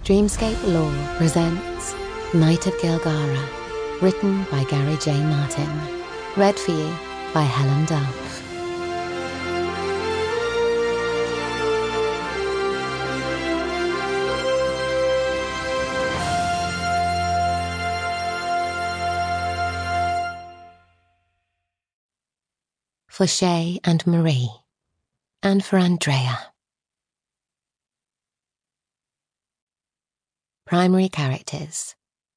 Dreamscape Lore presents Night of Gilgara, written by Gary J. Martin, read for you by Helen Duff. For Shay and Marie, and for Andrea. Primary characters: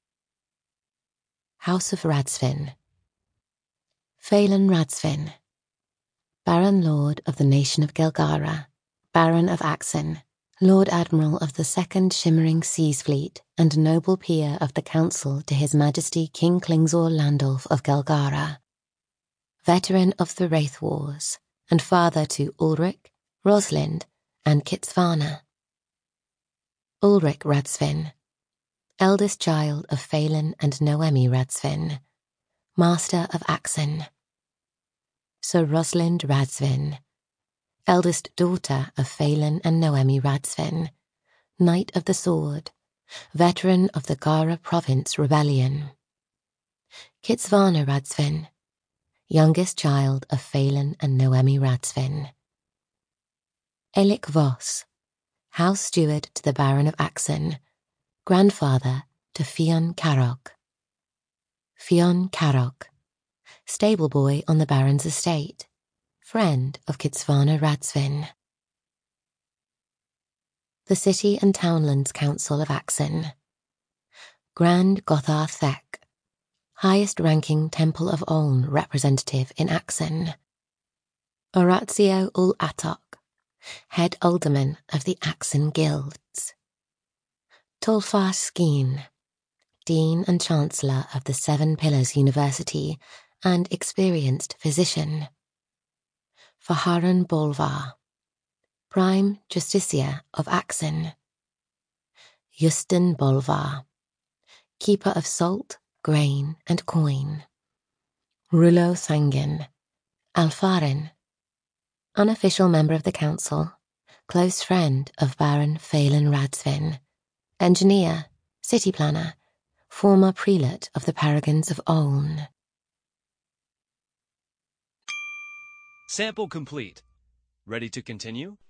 House of Radsvin. Phelan Radsvin, Baron Lord of the Nation of Gilgara, Baron of Axen, Lord Admiral of the Second Shimmering Seas Fleet, and noble peer of the Council to His Majesty King Klingsor Landulf of Gilgara. Veteran of the Wraith Wars, and father to Ulrich, Roslind, and Kitsvana. Ulrich Radsvin, eldest child of Phelan and Noemi Radsvin, Master of Axen. Sir Roslind Radsvin, eldest daughter of Phelan and Noemi Radsvin, Knight of the Sword, veteran of the Gara Province Rebellion. Kitsvana Radsvin, youngest child of Phelan and Noemi Radsvin. Elik Voss, house steward to the Baron of Axen, grandfather to Fionn Carrock. Fionn Carrock, stable boy on the Baron's estate, friend of Kitsvana Radsvin. The City and Townlands Council of Axen. Grand Gothar Thek, highest-ranking Temple of Oln representative in Axen. Orazio ul Atok, head alderman of the Axen Guilds. Tulfar Skeen, Dean and Chancellor of the Seven Pillars University and experienced physician. Faharan Bolvar, Prime Justiciar of Axen. Justin Bolvar, Keeper of Salt, Grain and Coin. Rulo Thangin, Alfarin, unofficial member of the Council, close friend of Baron Phelan Radsvin, engineer, city planner, former prelate of the Paragons of Oln. Sample complete. Ready to continue?